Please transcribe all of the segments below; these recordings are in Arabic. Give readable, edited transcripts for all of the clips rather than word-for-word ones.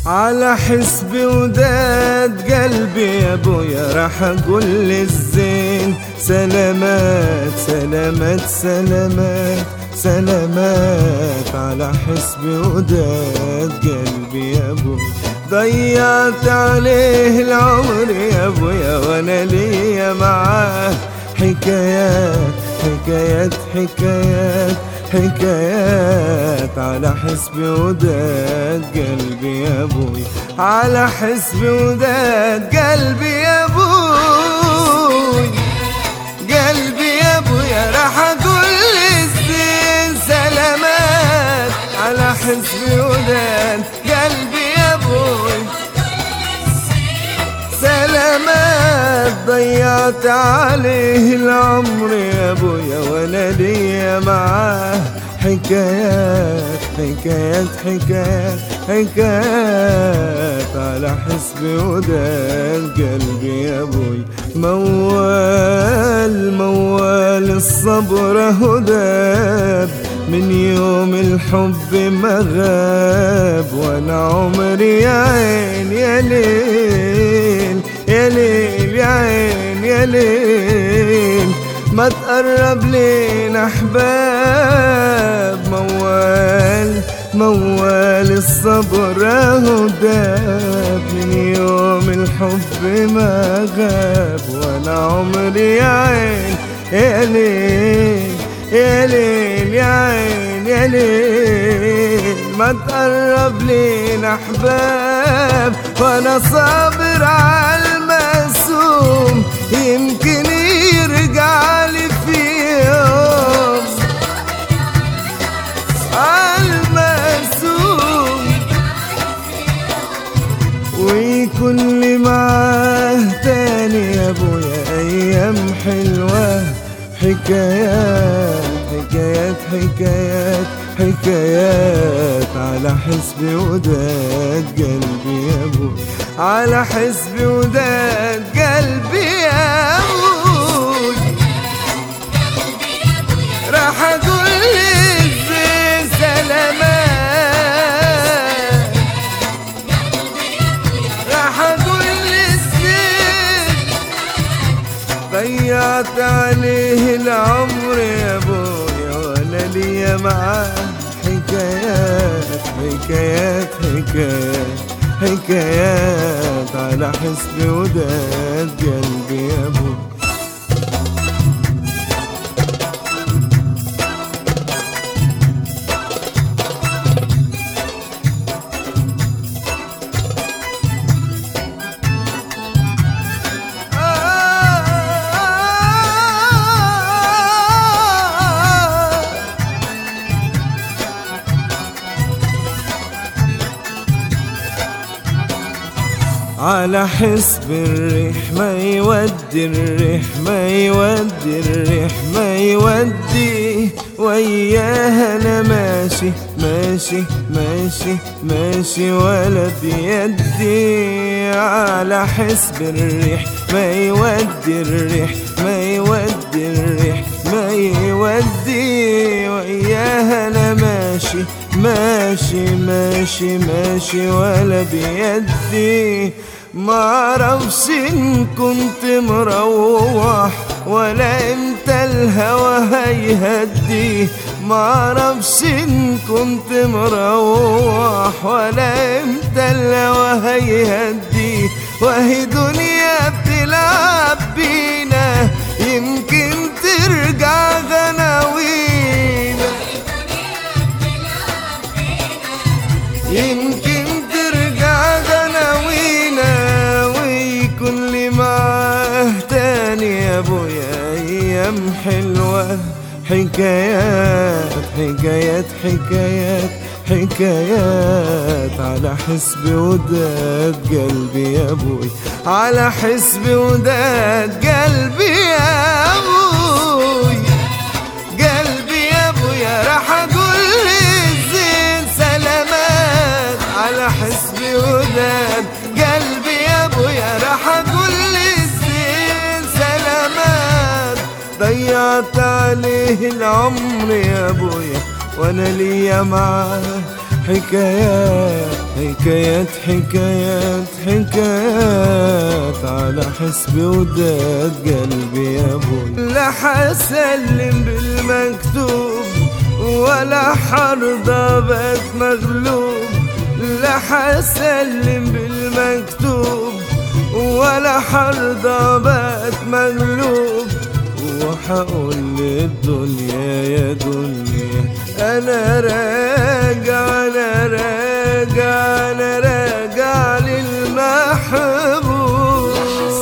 على حسب وداد قلبي يا ابويا راح اقول للزين سلامات سلامات سلامات سلامات. على حسب وداد قلبي يا ابويا ضيعت عليه العمر يا ابويا وانا ليا معاه حكايات حكايات حكايات حكايات. على حسب وداد قلبي يا ابوي على حسب وداد قلبي يا ابوي قلبي يا ابويا راح اقول للزين سلامات. على حسب وداد قلبي يا ابوي سلامات. ضيعت عليه العمر يا ابويا وانا ليا معاه حكايات حكايات حكايات حكايات. على حسب وداد قلبي يا ابوي موال موال الصبر هداب من يوم الحب ما غاب وانا عمري يا عين يا ليل يا ليل يا عين يا ليل ما تقرب لينا احباب. موال موال الصبر هداب من يوم الحب ما غاب وانا عمري يا عين يا ليل يا ليل يا عين يا ليل ما تقرب لينا احباب. وانا صابر على المقسوم يمكن يرجع لي في يوم على المقسوم ويكون لي معاه تاني يا ابويا ايام حلوه حكايات حكايات حكايات حكايات. على حسب وداد قلبي يا ابوي على حسب وداد قلبي يا ابوي راح اقول للزين سلامات. راح اقول للزين ضيعت عليه العمر يا ابويا وانا ليا معاه حكايات حكايات حكايات حكايات. على حسب وداد قلبي يا ابوي على حسب الريح ما يودي الريح ما يودي الريح ما يودي وياها انا ماشي ماشي ماشي ماشي ولا بيدي. على حسب الريح ما يودي الريح ما يودي الريح ما يودي وياها انا ماشي ماشي ماشي ماشي ولا بيدي. معرفش ان كنت مروح ولا امتى الهوى هيهدي. معرفش ان كنت مروح ولا امتى الهوى هيهدي. وهي دنيا بتلعب بينا يمكن ترجع غناوينا يمكن ترجع غناوينا ويكون لي معاه تاني يا ابويا ايام حلوه حكايات حكايات حكايات حكايات. على حسب وداد قلبي يا ابوي على حسب وداد قلبي يا ابوي قلبي يا ابويا راح اقول للزين سلامات. على حسب وداد قلبي يا ابويا راح اقول للزين سلامات. ضيعت عليه العمر يا ابويا وانا ليا معاه حكايات حكايات حكايات حكايات على حسب وداد قلبي يا ابوي. لا حسلم بالمكتوب ولا حرضى بات مغلوب، لا حسلم بالمكتوب ولا حرضى بات مغلوب، وحقول للدنيا يا دنيا أنا راجع أنا راجع أنا راجع للمحبوب،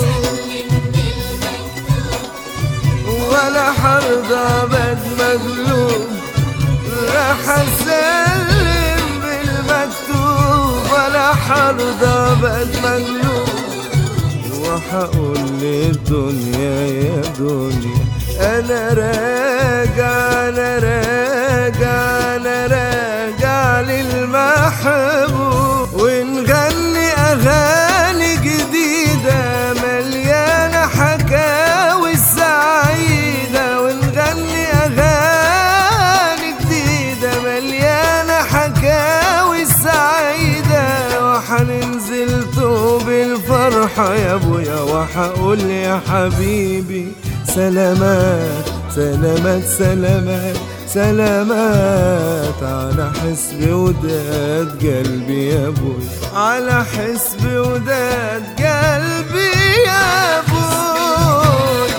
ولا حرضى بات مغلوب، راح أسلم بالمكتوب ولا حرضى بات مغلوب، وحقول للدنيا يا دنيا أنا راجع أنا راجع أنا راجع للمحبوب. ونغني أغاني جديدة مليانة حكاوي سعيدة، ونغني أغاني جديدة مليانة حكاوي سعيدة، وحننزل طوب الفرحة يا ابويا، وحقول يا حبيبي سلامات سلامات سلامات سلامات على حسب وداد قلبي يا ابوي، على حسب وداد قلبي يا ابوي.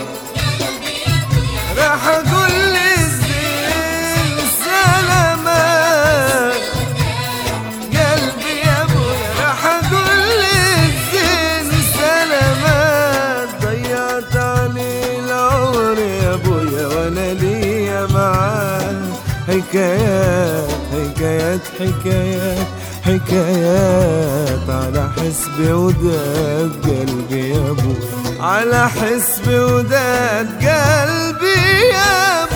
راح اقول للزين سلامات قلبي يا ابوي، راح اقول للزين سلامات، ضيعت علي العمر يا ابويا وانا ليا معاه حكايات حكايات حكايات حكايات على حسب وداد قلبي يا ابوي، على حسب وداد قلبي يا